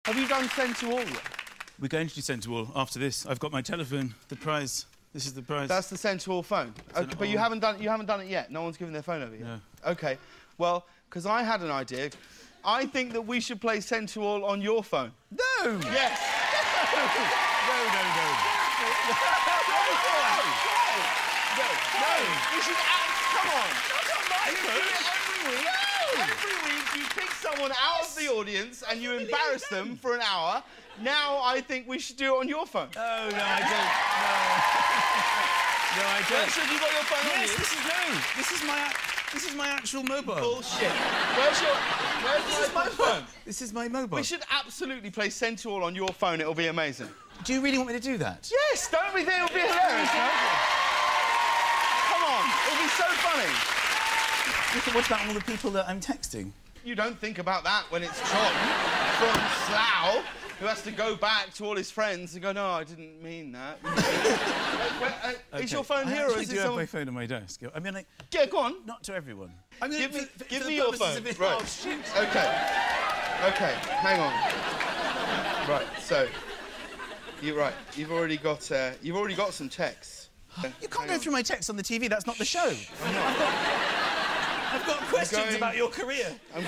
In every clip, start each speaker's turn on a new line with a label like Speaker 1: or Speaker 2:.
Speaker 1: Have you done Send to All yet?
Speaker 2: We're going to do Send to All after this. I've got my telephone, the prize. This is the prize.
Speaker 1: That's the Send to All phone. Okay, but you haven't done it yet. No one's given their phone over yet.
Speaker 2: No.
Speaker 1: Okay. Well, because I had an idea. I think that we should play Send to All on your phone.
Speaker 2: No!
Speaker 1: Yes.
Speaker 2: No.
Speaker 1: We should come on.
Speaker 2: No.
Speaker 1: Every week you pick someone out of the audience and you embarrass them for an hour. Now I think we should do it on your phone.
Speaker 2: Oh, no, I don't. No, I don't.
Speaker 1: Richard, you got your phone on you?
Speaker 2: This is my actual mobile.
Speaker 1: Bullshit. Where's my phone?
Speaker 2: This is my mobile.
Speaker 1: We should absolutely play Send to All on your phone. It'll be amazing.
Speaker 2: Do you really want me to do that?
Speaker 1: Yes, don't we think it'll be hilarious? Come on, it'll be so funny.
Speaker 2: What about all the people that I'm texting?
Speaker 1: You don't think about that when it's John from Slough who has to go back to all his friends and go, no, I didn't mean that. Is your phone here or is it
Speaker 2: I have my phone on my desk. I mean,
Speaker 1: yeah, go on.
Speaker 2: Not to everyone.
Speaker 1: Give me your phone.
Speaker 2: Right.
Speaker 1: Oh, shoot. Okay, hang on. Right, so you've already got some texts.
Speaker 2: You can't go through my texts on the TV. That's not the show. I've got questions about your career.
Speaker 1: I'm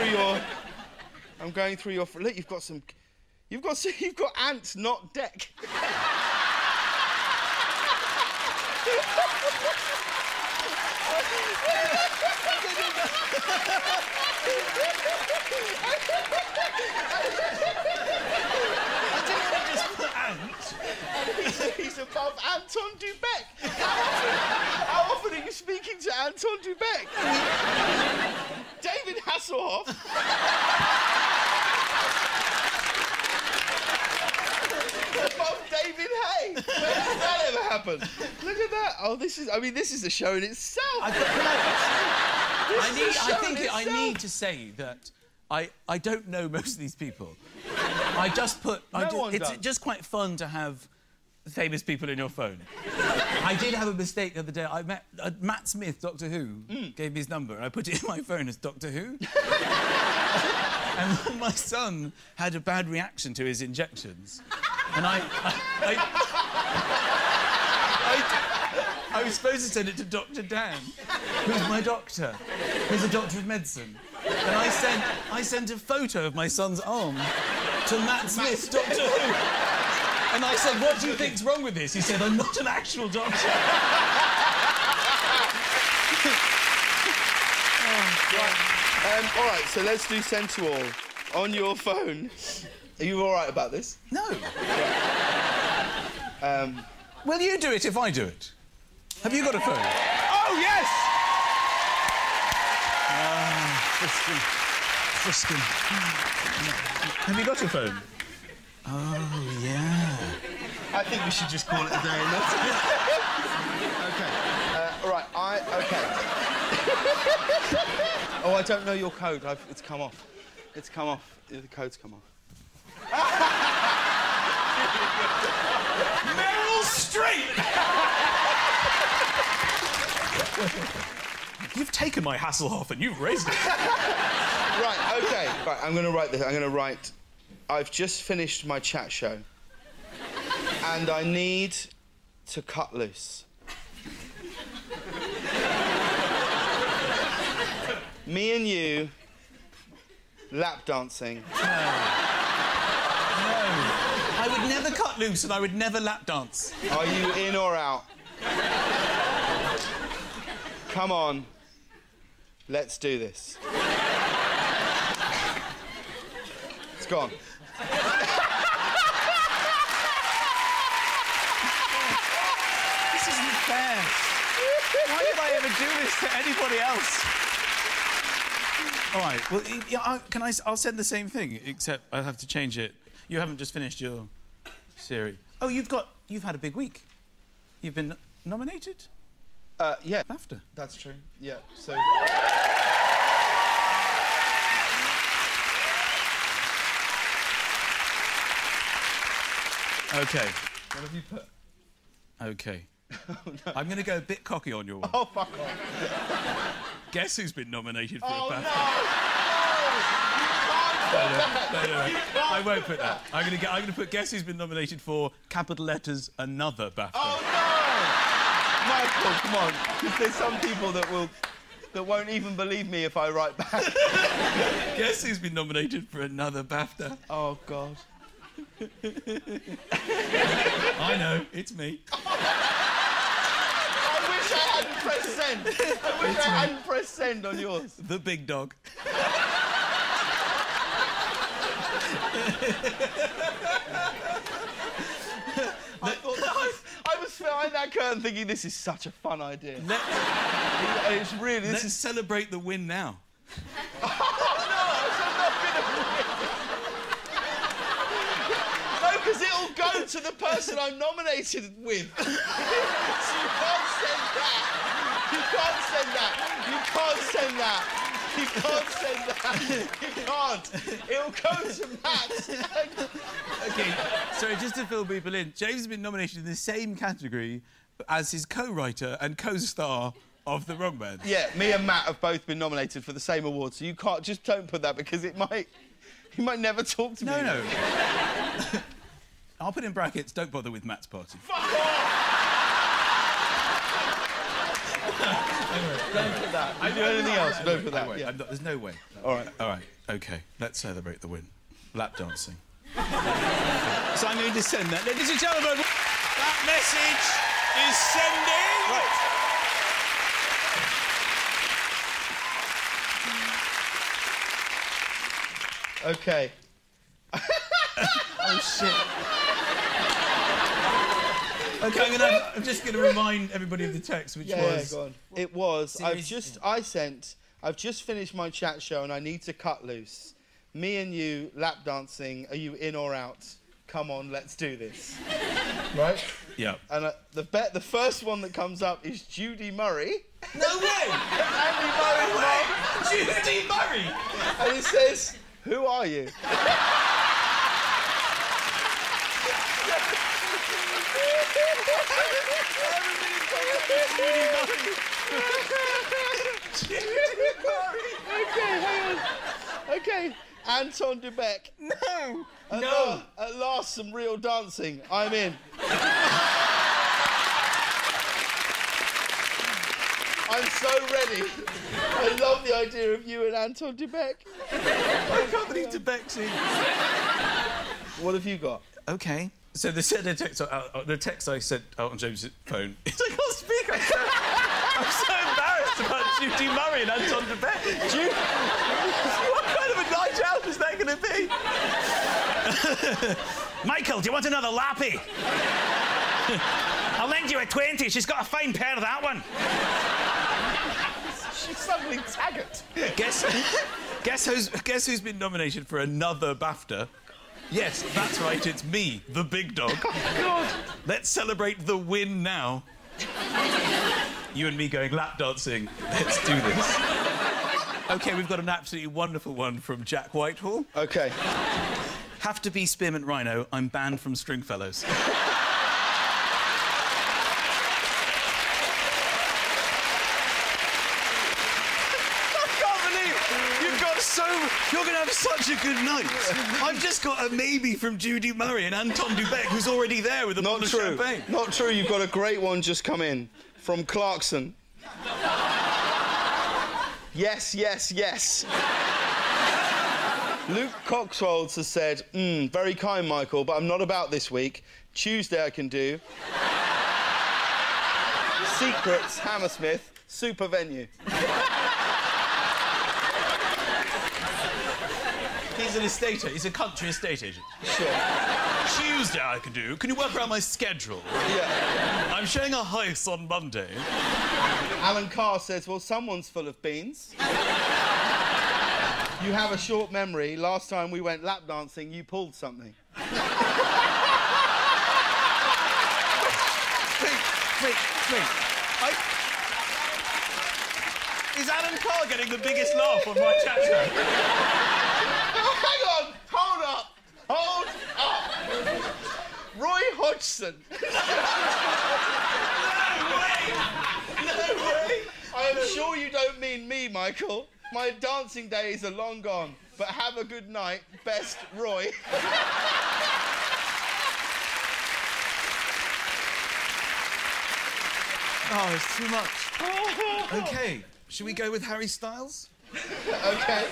Speaker 1: going through your. Look, you've got ants, not deck. He's above Anton du Beke. How often are you speaking to Anton du Beke? David Hasselhoff. Above David Hay. When does that ever happen? Look at that. Oh, this is a show in itself.
Speaker 2: I need to say that I don't know most of these people. It's just quite fun to have famous people in your phone. I did have a mistake the other day. I met Matt Smith, Doctor Who, gave me his number, and I put it in my phone as Doctor Who. And my son had a bad reaction to his injections. And I was supposed to send it to Dr. Dan, who's my doctor. He's a doctor of medicine. And I sent a photo of my son's arm to Matt Smith, Doctor Who. And I said, what do you think's wrong with this? He said, I'm not an actual doctor.
Speaker 1: All right, so let's do Send to All on your phone. Are you all right about this?
Speaker 2: No. Will you do it if I do it? Have you got a phone?
Speaker 1: Oh, yes!
Speaker 2: Friskin. Have you got a phone? Oh, yeah.
Speaker 1: I think we should just call it a day. Okay. All right, OK. Oh, I don't know your code. It's come off. It's come off. The code's come off.
Speaker 2: Meryl Streep! You've taken my Hasselhoff and you've raised it.
Speaker 1: Right, OK. Right, I'm going to write this. I'm going to write... I've just finished my chat show. And I need to cut loose. Me and you... lap dancing.
Speaker 2: No. I would never cut loose and I would never lap dance.
Speaker 1: Are you in or out? Come on. Let's do this. It's gone.
Speaker 2: This isn't fair. Why did I ever do this to anybody else? All right, well, I'll send the same thing, except I'll have to change it. You haven't just finished your series. Oh, you've had a big week. You've been nominated?
Speaker 1: Yeah.
Speaker 2: BAFTA.
Speaker 1: That's true. Yeah, so...
Speaker 2: OK.
Speaker 1: What have you put?
Speaker 2: OK.
Speaker 1: Oh, no.
Speaker 2: I'm going to go a bit cocky on your one.
Speaker 1: Oh, fuck off.
Speaker 2: Guess who's been nominated for a BAFTA?
Speaker 1: No! No! You can't
Speaker 2: I won't put that. I'm gonna put. Guess who's been nominated for capital letters another BAFTA?
Speaker 1: Oh no! Michael, come on. Because there's some people that won't even believe me if I write back.
Speaker 2: Guess who's been nominated for another BAFTA?
Speaker 1: Oh God.
Speaker 2: I know, it's me.
Speaker 1: I wish I hadn't pressed send. I wish I hadn't pressed send on yours.
Speaker 2: The big dog.
Speaker 1: I was behind that curtain thinking this is such a fun idea. It's really.
Speaker 2: Let's celebrate the win now.
Speaker 1: Oh, no, I'm not gonna win. No, because it'll go to the person I'm nominated with. So you can't send that. You can't send that. You can't send that. You can't send that. You can't. It'll go to Matt.
Speaker 2: OK, so just to fill people in, James has been nominated in the same category as his co-writer and co-star of The Wrong Man.
Speaker 1: Yeah, me and Matt have both been nominated for the same award, so you can't... Just don't put that, because he might never talk to me.
Speaker 2: No. I'll put in brackets, don't bother with Matt's party.
Speaker 1: Fuck off! Don't put that. You do anything else, don't put that. Yeah.
Speaker 2: There's no way.
Speaker 1: All right,
Speaker 2: OK, let's celebrate the win. Lap dancing. So I'm going to send that. Ladies and gentlemen, that message is sending...
Speaker 1: Right. OK.
Speaker 2: Oh, shit. OK, I'm just going to remind everybody of the text, which was...
Speaker 1: Yeah, go on. It was, I've just finished my chat show and I need to cut loose. Me and you, lap dancing, are you in or out? Come on, let's do this. Right?
Speaker 2: Yeah.
Speaker 1: And the first one that comes up is Judy Murray.
Speaker 2: No way!
Speaker 1: Andy Murray's mum.
Speaker 2: Judy Murray!
Speaker 1: And it says, who are you? Okay, hang on. Okay, Anton de Beck.
Speaker 2: No!
Speaker 1: At last, some real dancing. I'm in. I'm so ready. I love the idea of you and Anton de Beck.
Speaker 2: I can't believe de Beck's in.
Speaker 1: What have you got?
Speaker 2: OK. So the text I sent out on James's phone is like on speaker. I'm so embarrassed about Judy Murray and Anton de Beck. What kind of a night out is that going to be? Michael, do you want another lappy? I'll lend you a 20. She's got a fine pair of that one.
Speaker 1: She's suddenly Taggart.
Speaker 2: Guess who's been nominated for another BAFTA? Yes, that's right, it's me, the big dog.
Speaker 1: God.
Speaker 2: Let's celebrate the win now. You and me going lap dancing. Let's do this. OK, we've got an absolutely wonderful one from Jack Whitehall.
Speaker 1: OK.
Speaker 2: Have to be Spearmint Rhino, I'm banned from Stringfellows. You're going to have such a good night. I've just got a maybe from Judy Murray and Anton du Beke, who's already there with a bottle of champagne.
Speaker 1: Not true. You've got a great one just come in from Clarkson. Yes, yes, yes. Luke Coxwolds has said, very kind, Michael, but I'm not about this week. Tuesday I can do. Secrets, Hammersmith, super venue.
Speaker 2: He's an estate agent. He's a country estate agent.
Speaker 1: Sure.
Speaker 2: Tuesday I can do. Can you work around my schedule?
Speaker 1: Yeah.
Speaker 2: I'm showing a house on Monday.
Speaker 1: Alan Carr says, well, someone's full of beans. You have a short memory. Last time we went lap dancing, you pulled something.
Speaker 2: Wait. Is Alan Carr getting the biggest laugh on my chat show?
Speaker 1: Hang on! Hold up! Roy Hodgson.
Speaker 2: No way!
Speaker 1: I am sure you don't mean me, Michael. My dancing days are long gone, but have a good night. Best, Roy.
Speaker 2: Oh, it's too much. OK, should we go with Harry Styles?
Speaker 1: OK.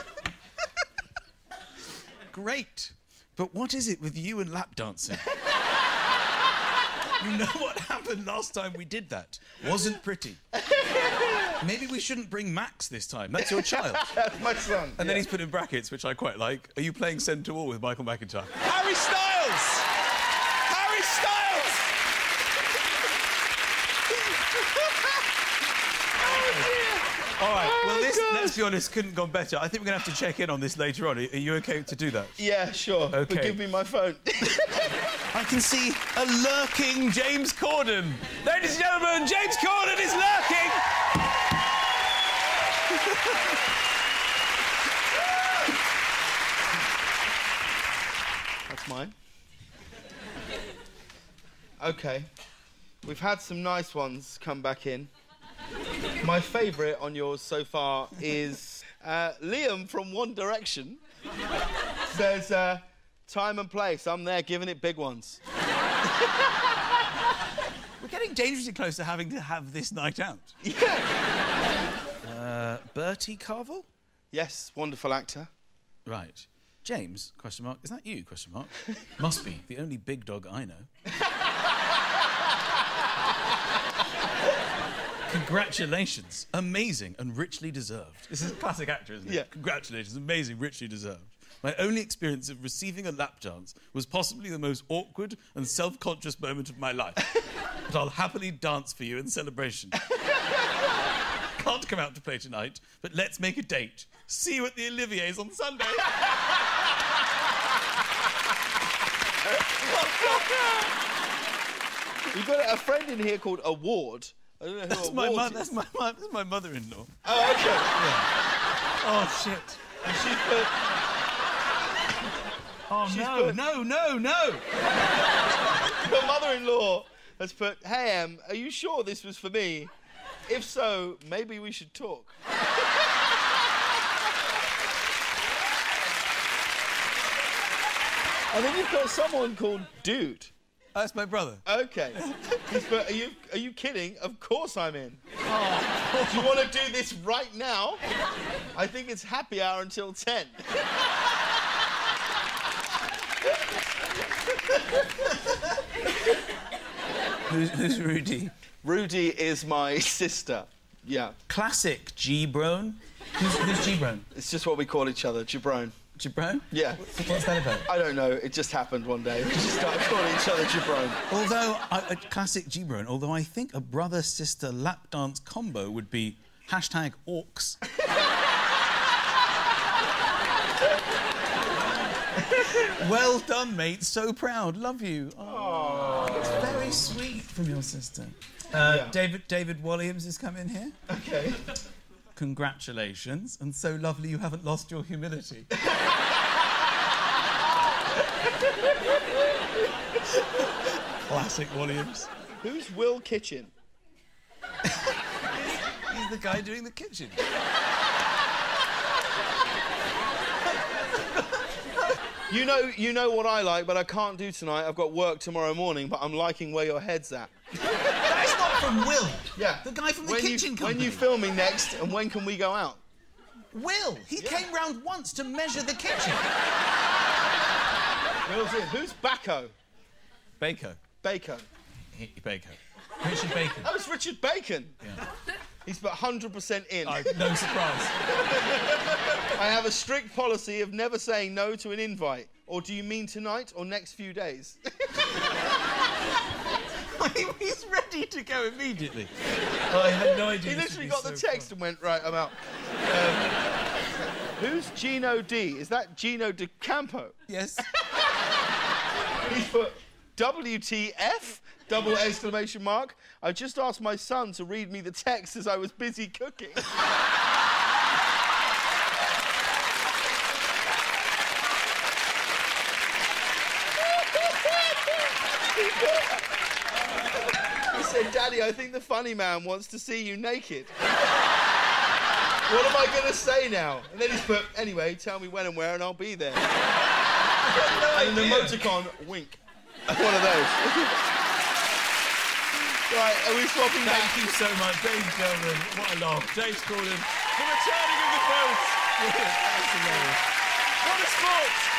Speaker 2: Great. But what is it with you and lap dancing? You know what happened last time we did that? Wasn't pretty. Maybe we shouldn't bring Max this time. That's your child.
Speaker 1: That's my son.
Speaker 2: And then he's put in brackets, which I quite like. Are you playing Send to All with Michael McIntyre? Harry Styles! Harry Styles! All right, well, this, let's be honest, couldn't have gone better. I think we're going to have to check in on this later on. Are you OK to do that?
Speaker 1: Yeah, sure.
Speaker 2: OK.
Speaker 1: But give me my phone.
Speaker 2: I can see a lurking James Corden. Ladies and gentlemen, James Corden is lurking!
Speaker 1: That's mine. OK. We've had some nice ones come back in. My favourite on yours so far is Liam from One Direction. Says, time and place, I'm there giving it big ones.
Speaker 2: We're getting dangerously close to having to have this night out.
Speaker 1: Yeah.
Speaker 2: Bertie Carvel?
Speaker 1: Yes, wonderful actor.
Speaker 2: Right. James, question mark. Is that you, question mark? Must be. The only big dog I know. Congratulations. Amazing and richly deserved. This is a classic actor, isn't it?
Speaker 1: Yeah.
Speaker 2: Congratulations. Amazing, richly deserved. My only experience of receiving a lap dance was possibly the most awkward and self-conscious moment of my life. But I'll happily dance for you in celebration. Can't come out to play tonight, but let's make a date. See you at the Olivier's on Sunday.
Speaker 1: We've got a friend in here called Award. I don't know who
Speaker 2: That's
Speaker 1: Award
Speaker 2: my,
Speaker 1: is.
Speaker 2: that's my mother-in-law.
Speaker 1: Oh, OK.
Speaker 2: Yeah. Oh, shit.
Speaker 1: And she's put...
Speaker 2: Oh,
Speaker 1: She's
Speaker 2: no,
Speaker 1: put-
Speaker 2: no, no, no.
Speaker 1: Your mother-in-law has put, hey, Em, are you sure this was for me? If so, maybe we should talk. And then you've got someone called Dude.
Speaker 2: That's my brother.
Speaker 1: OK. He's put, are you kidding? Of course I'm in. Oh. Do you want to do this right now? I think it's happy hour until 10.
Speaker 2: Who's Rudy?
Speaker 1: Rudy is my sister. Yeah.
Speaker 2: Classic G-Brone. Who's G-Brone?
Speaker 1: It's just what we call each other, Jabrone.
Speaker 2: Jabrone?
Speaker 1: Yeah.
Speaker 2: What's that about?
Speaker 1: I don't know. It just happened one day. We just started calling each other Jabrone.
Speaker 2: Although, a classic G-Brone, although I think a brother-sister lap dance combo would be #orcs. Well done, mate. So proud. Love you. Oh, it's very sweet from your sister.
Speaker 1: Yeah.
Speaker 2: David Williams has come in here.
Speaker 1: OK.
Speaker 2: Congratulations, and so lovely you haven't lost your humility. Classic Williams.
Speaker 1: Who's Will Kitchen?
Speaker 2: He's the guy doing the kitchen.
Speaker 1: You know what I like, but I can't do tonight. I've got work tomorrow morning, but I'm liking where your head's at.
Speaker 2: That is not from Will.
Speaker 1: Yeah.
Speaker 2: The guy from the kitchen company.
Speaker 1: When you filming next, and when can we go out?
Speaker 2: Will. He came round once to measure the kitchen.
Speaker 1: Will's in. Who's Bacco?
Speaker 2: Bacon.
Speaker 1: Bacon.
Speaker 2: Bacon. Richard Bacon.
Speaker 1: Oh, it's Richard Bacon.
Speaker 2: Yeah.
Speaker 1: He's put 100% in.
Speaker 2: No surprise.
Speaker 1: I have a strict policy of never saying no to an invite. Or do you mean tonight or next few days?
Speaker 2: He's ready to go immediately. I had no idea.
Speaker 1: He literally got the text and went, right, I'm out. Who's Gino D? Is that Gino De Campo?
Speaker 2: Yes.
Speaker 1: He's put WTF? Double exclamation mark. I just asked my son to read me the text as I was busy cooking. He said, Daddy, I think the funny man wants to see you naked. What am I going to say now? And then he's put, anyway, tell me when and where and I'll be there. And the emoticon, wink. One of those. Right, are we swapping back?
Speaker 2: Thank you so much, ladies and gentlemen. What a laugh. James Corden, the returning of the boats. That's hilarious. What a sport!